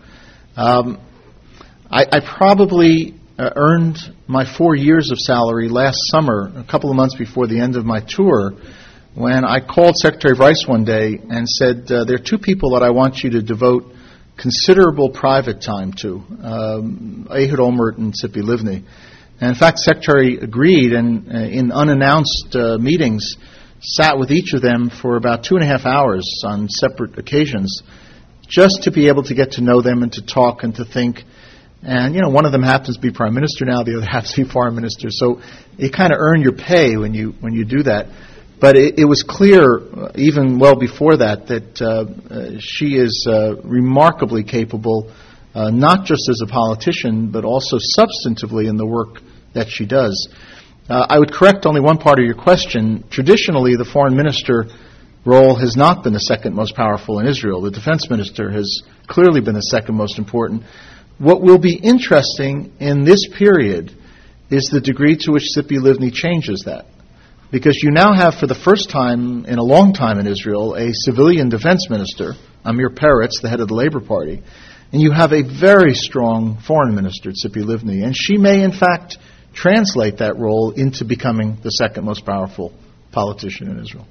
I probably earned my 4 years of salary last summer, a couple of months before the end of my tour, when I called Secretary Rice one day and said, there are two people that I want you to devote considerable private time to, Ehud Olmert and Tzipi Livni. And in fact, the Secretary agreed, and in unannounced meetings, sat with each of them for about 2.5 hours on separate occasions, just to be able to get to know them and to talk and to think. And, one of them happens to be Prime Minister now, the other happens to be Foreign Minister. So you kind of earn your pay when you do that. But it was clear, even well before that she is remarkably capable, not just as a politician, but also substantively in the work that she does. I would correct only one part of your question. Traditionally, the foreign minister role has not been the second most powerful in Israel. The defense minister has clearly been the second most important. What will be interesting in this period is the degree to which Tzipi Livni changes that. Because you now have, for the first time in a long time in Israel, a civilian defense minister, Amir Peretz, the head of the Labor Party, and you have a very strong foreign minister, Tzipi Livni, and she may, in fact, translate that role into becoming the second most powerful politician in Israel.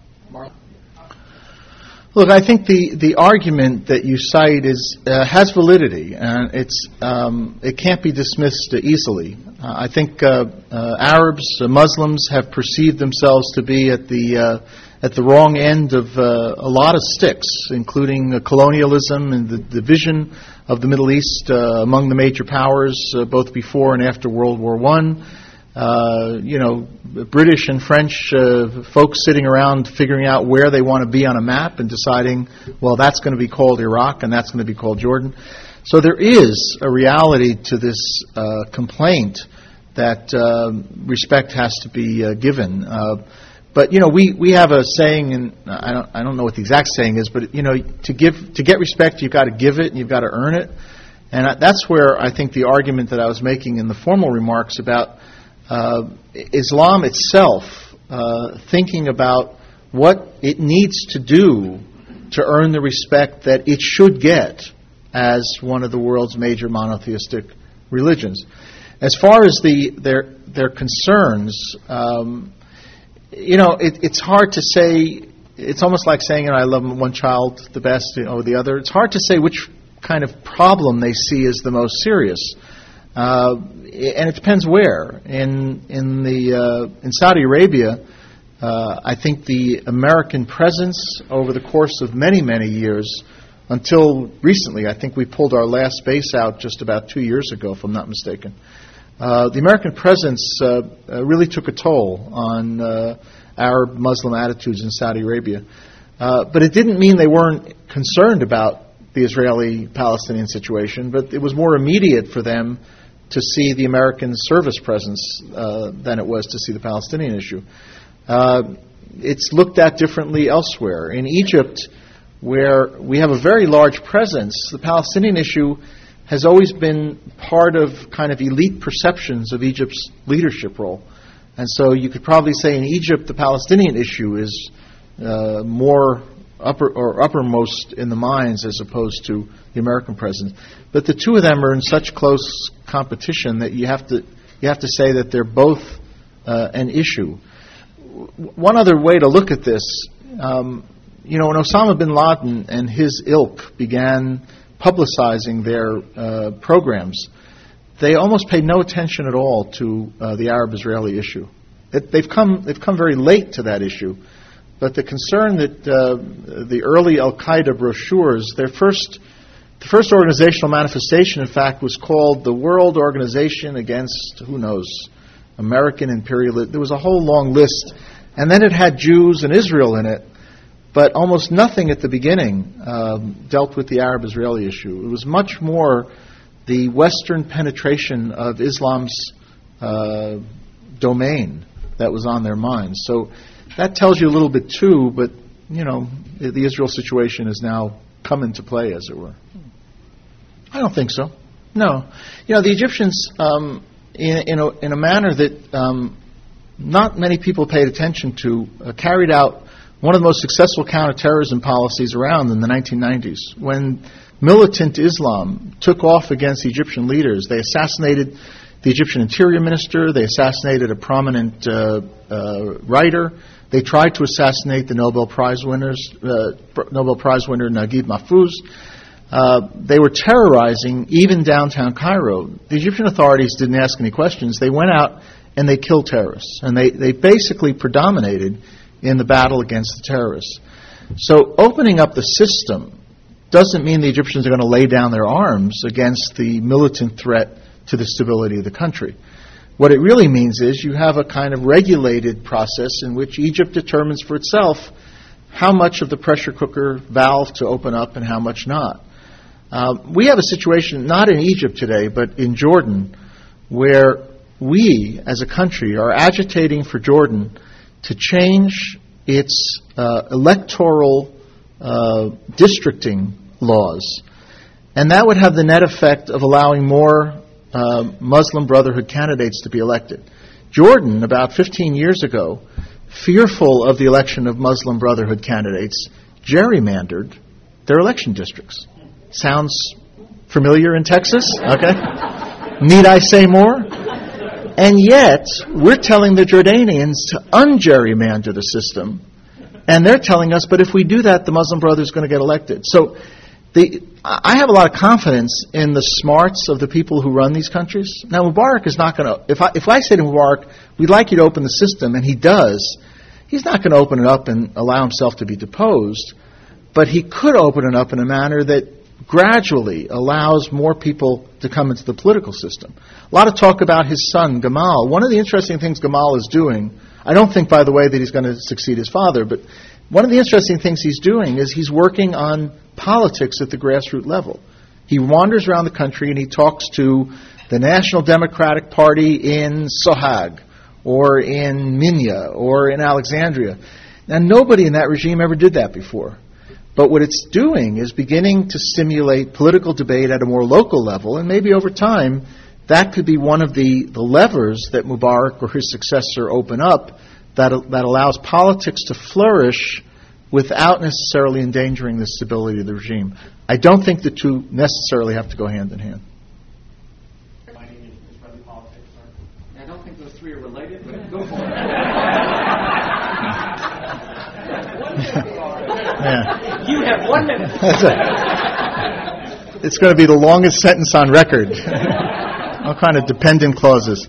Look, I think the argument that you cite has validity, and it can't be dismissed easily. I think Arabs, Muslims have perceived themselves to be at the wrong end of a lot of sticks, including colonialism and the division of the Middle East among the major powers, both before and after World War I. British and French folks sitting around figuring out where they want to be on a map and deciding, well, that's going to be called Iraq and that's going to be called Jordan. So there is a reality to this complaint that respect has to be given. But we have a saying, and I don't know what the exact saying is, but to get respect, you've got to give it and you've got to earn it. And that's where I think the argument that I was making in the formal remarks about Islam itself, thinking about what it needs to do to earn the respect that it should get as one of the world's major monotheistic religions. As far as their concerns, it's hard to say. It's almost like saying, I love one child the best or the other. It's hard to say which kind of problem they see as the most serious. And it depends where. In Saudi Arabia, I think the American presence over the course of many, many years, until recently, I think we pulled our last base out just about 2 years ago, if I'm not mistaken. The American presence really took a toll on Arab Muslim attitudes in Saudi Arabia. But it didn't mean they weren't concerned about the Israeli-Palestinian situation, but it was more immediate for them to see the American service presence than it was to see the Palestinian issue. It's looked at differently elsewhere. In Egypt, where we have a very large presence, the Palestinian issue has always been part of kind of elite perceptions of Egypt's leadership role. And so you could probably say in Egypt the Palestinian issue is more uppermost in the minds as opposed to the American presence. But the two of them are in such close competition that you have to say that they're both an issue. One other way to look at this, when Osama bin Laden and his ilk began publicizing their programs, they almost paid no attention at all to the Arab-Israeli issue. They've come very late to that issue. But the concern that the early Al-Qaeda brochures, the first organizational manifestation, in fact, was called the World Organization Against, who knows, American Imperialism. There was a whole long list. And then it had Jews and Israel in it. But almost nothing at the beginning dealt with the Arab-Israeli issue. It was much more the Western penetration of Islam's domain that was on their minds. So that tells you a little bit too, but, the Israel situation has now come into play, as it were. I don't think so. No. The Egyptians, in a manner that not many people paid attention to, carried out one of the most successful counterterrorism policies around in the 1990s. When militant Islam took off against the Egyptian leaders, they assassinated the Egyptian Interior Minister, they assassinated a prominent writer, they tried to assassinate the Nobel Prize winner Naguib Mahfouz. They were terrorizing even downtown Cairo. The Egyptian authorities didn't ask any questions. They went out and they killed terrorists. And they basically predominated in the battle against the terrorists. So opening up the system doesn't mean the Egyptians are going to lay down their arms against the militant threat to the stability of the country. What it really means is you have a kind of regulated process in which Egypt determines for itself how much of the pressure cooker valve to open up and how much not. We have a situation, not in Egypt today, but in Jordan, where we, as a country, are agitating for Jordan to change its electoral districting laws. And that would have the net effect of allowing more Muslim Brotherhood candidates to be elected. Jordan, about 15 years ago, fearful of the election of Muslim Brotherhood candidates, gerrymandered their election districts. Sounds familiar in Texas? Okay. Need I say more? And yet, we're telling the Jordanians to un-gerrymander the system, and they're telling us, but if we do that, the Muslim Brotherhood is going to get elected. So I have a lot of confidence in the smarts of the people who run these countries. Now, Mubarak is not going to, if I say to Mubarak, we'd like you to open the system, and he does, he's not going to open it up and allow himself to be deposed, but he could open it up in a manner that gradually allows more people to come into the political system. A lot of talk about his son, Gamal. One of the interesting things Gamal is doing, I don't think, by the way, that he's going to succeed his father, but one of the interesting things he's doing is he's working on politics at the grassroots level. He wanders around the country and he talks to the National Democratic Party in Sohag or in Minya or in Alexandria. Now, nobody in that regime ever did that before. But what it's doing is beginning to stimulate political debate at a more local level, and maybe over time that could be one of the levers that Mubarak or his successor open up that allows politics to flourish without necessarily endangering the stability of the regime. I don't think the two necessarily have to go hand in hand. I don't think those three are related, but go for it. Yeah. You have 1 minute. It's going to be the longest sentence on record. All kind of dependent clauses.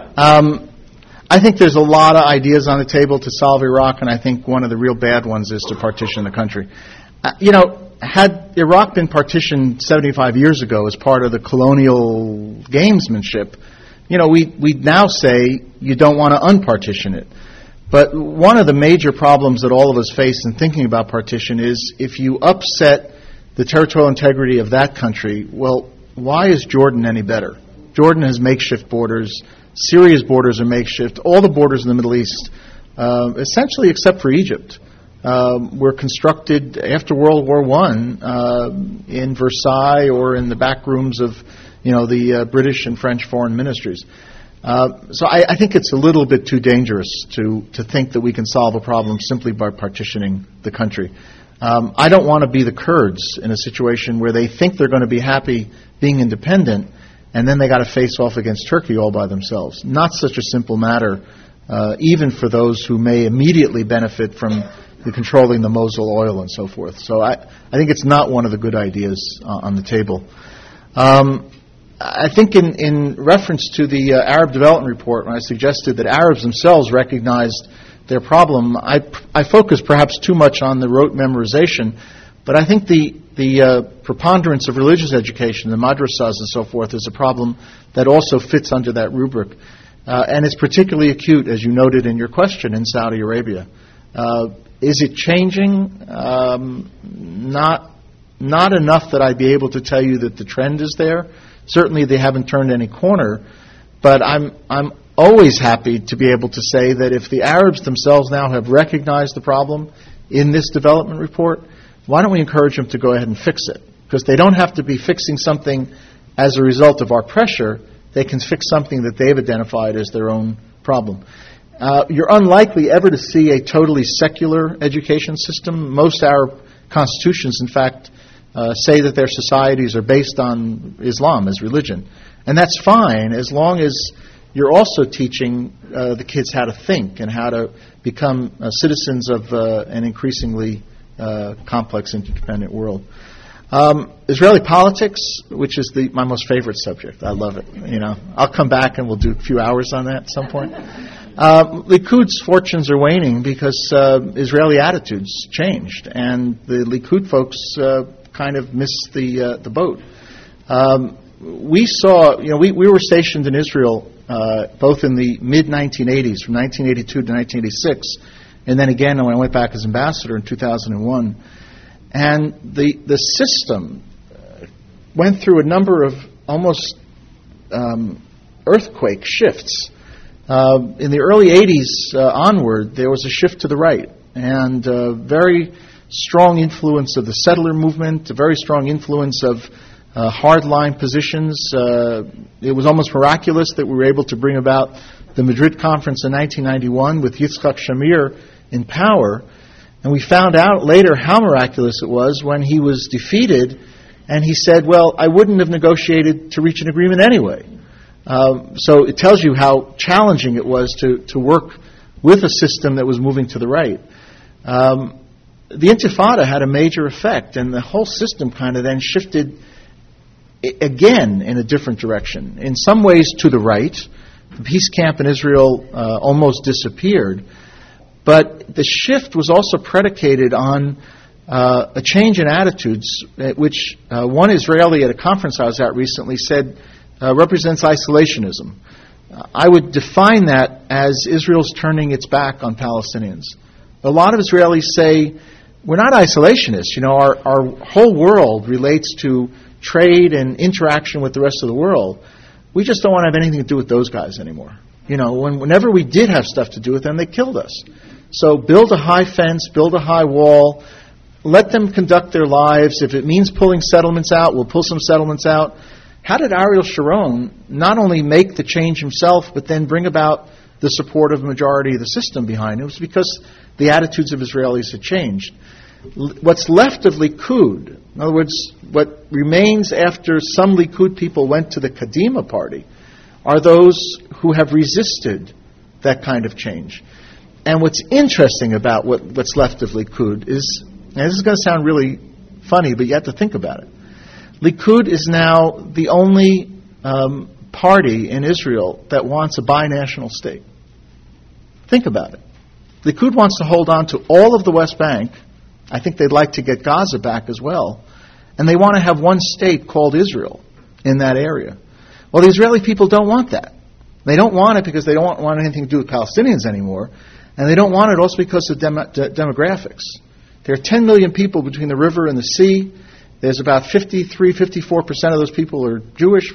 I think there's a lot of ideas on the table to solve Iraq, and I think one of the real bad ones is to partition the country. Had Iraq been partitioned 75 years ago as part of the colonial gamesmanship, we'd now say you don't want to unpartition it. But one of the major problems that all of us face in thinking about partition is if you upset the territorial integrity of that country, well, why is Jordan any better? Jordan has makeshift borders. Syria's borders are makeshift. All the borders in the Middle East, essentially except for Egypt, were constructed after World War I in Versailles or in the back rooms of the British and French foreign ministries. So I think it's a little bit too dangerous to think that we can solve a problem simply by partitioning the country. I don't want to be the Kurds in a situation where they think they're going to be happy being independent, and then they got to face off against Turkey all by themselves. Not such a simple matter, even for those who may immediately benefit from the controlling the Mosul oil and so forth. So I think it's not one of the good ideas on the table. I think in reference to the Arab Development Report, when I suggested that Arabs themselves recognized their problem, I focused perhaps too much on the rote memorization, but I think the preponderance of religious education, the madrasas and so forth, is a problem that also fits under that rubric. And it's particularly acute, as you noted in your question, in Saudi Arabia. Is it changing? Not enough that I'd be able to tell you that the trend is there. Certainly they haven't turned any corner, but I'm always happy to be able to say that if the Arabs themselves now have recognized the problem in this development report, why don't we encourage them to go ahead and fix it? Because they don't have to be fixing something as a result of our pressure. They can fix something that they've identified as their own problem. You're unlikely ever to see a totally secular education system. Most our constitutions, in fact, say that their societies are based on Islam as religion. And that's fine as long as you're also teaching the kids how to think and how to become citizens of an increasingly complex, interdependent world. Israeli politics, which is my most favorite subject. I love it. I'll come back and we'll do a few hours on that at some point. Likud's fortunes are waning because Israeli attitudes changed, and the Likud folks kind of missed the boat. We saw, we were stationed in Israel both in the mid-1980s, from 1982 to 1986, and then again when I went back as ambassador in 2001. And the system went through a number of almost earthquake shifts. In the early 80s onward, there was a shift to the right, and a very strong influence of the settler movement, a very strong influence of hardline positions. It was almost miraculous that we were able to bring about the Madrid Conference in 1991 with Yitzhak Shamir in power. And we found out later how miraculous it was when he was defeated, and he said, well, I wouldn't have negotiated to reach an agreement anyway. So it tells you how challenging it was to work with a system that was moving to the right. The Intifada had a major effect, and the whole system kind of then shifted again in a different direction. In some ways to the right. The peace camp in Israel almost disappeared. But the shift was also predicated on a change in attitudes, which one Israeli at a conference I was at recently said represents isolationism. I would define that as Israel's turning its back on Palestinians. A lot of Israelis say, we're not isolationists. Our whole world relates to trade and interaction with the rest of the world. We just don't want to have anything to do with those guys anymore. Whenever we did have stuff to do with them, they killed us. So build a high fence, build a high wall, let them conduct their lives. If it means pulling settlements out, we'll pull some settlements out. How did Ariel Sharon not only make the change himself, but then bring about the support of the majority of the system behind it? It was because the attitudes of Israelis had changed. What's left of Likud, in other words, what remains after some Likud people went to the Kadima party, are those who have resisted that kind of change. And what's interesting about what's left of Likud is, and this is going to sound really funny, but you have to think about it. Likud is now the only party in Israel that wants a binational state. Think about it. Likud wants to hold on to all of the West Bank. I think they'd like to get Gaza back as well. And they want to have one state called Israel in that area. Well, the Israeli people don't want that. They don't want it because they don't want anything to do with Palestinians anymore. And they don't want it also because of demographics. There are 10 million people between the river and the sea. There's about 54% of those people are Jewish,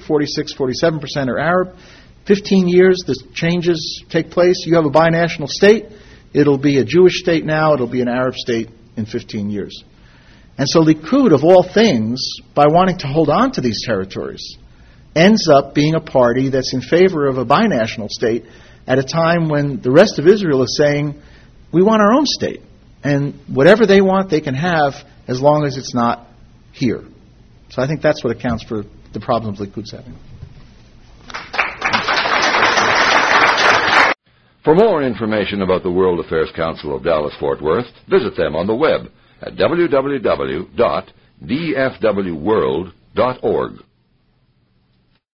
47% are Arab. 15 years, the changes take place. You have a binational state. It'll be a Jewish state now. It'll be an Arab state in 15 years. And so Likud, of all things, by wanting to hold on to these territories, ends up being a party that's in favor of a binational state at a time when the rest of Israel is saying, we want our own state. And whatever they want, they can have as long as it's not here. So I think that's what accounts for the problems Likud's having. For more information about the World Affairs Council of Dallas-Fort Worth, visit them on the web at www.dfwworld.org.